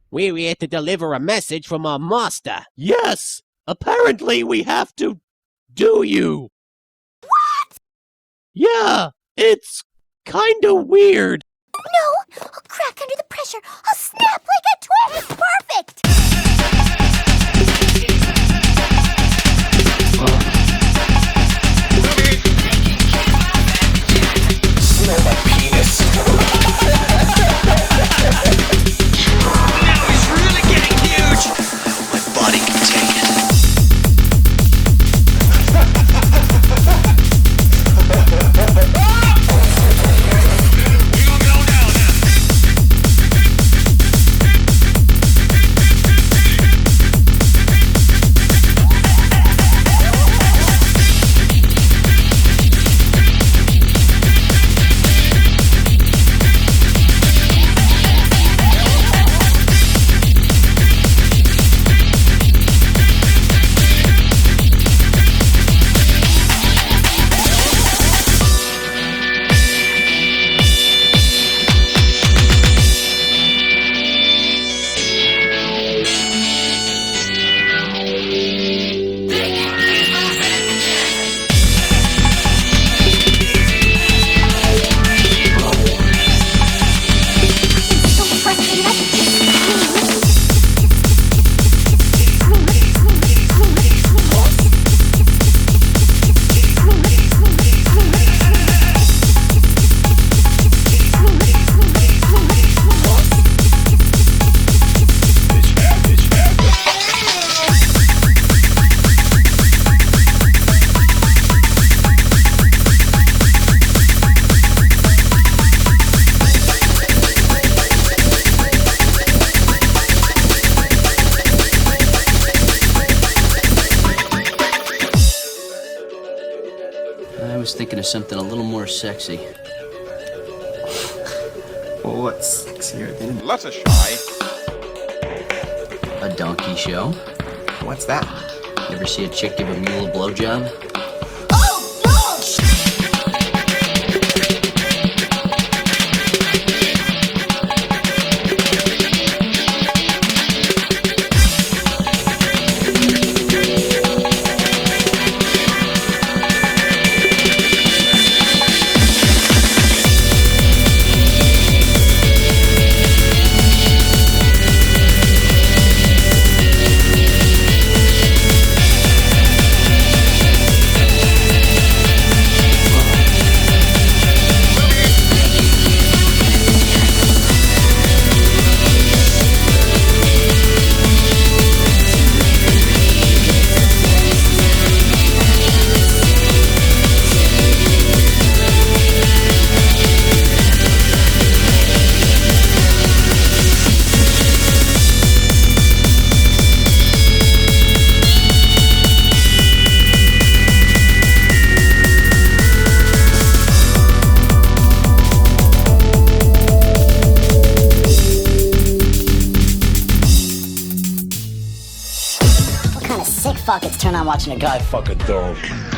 We're here to deliver a message from our master. Yes! Apparently we have to do you. What? Yeah, it's kinda weird. No! I'll crack under the pressure. I'll snap like a twig. Perfect! Smell my penis. Now he's really getting huge. I hope my body can take it. We gonna go down now. So frustrated, I could just I was thinking of something a little more sexy. Well, what's sexier than... Let us shy. A donkey show. What's that? You ever see a chick give a mule a blowjob? What kind of sick fuck it's turn on watching a guy fuck a dog?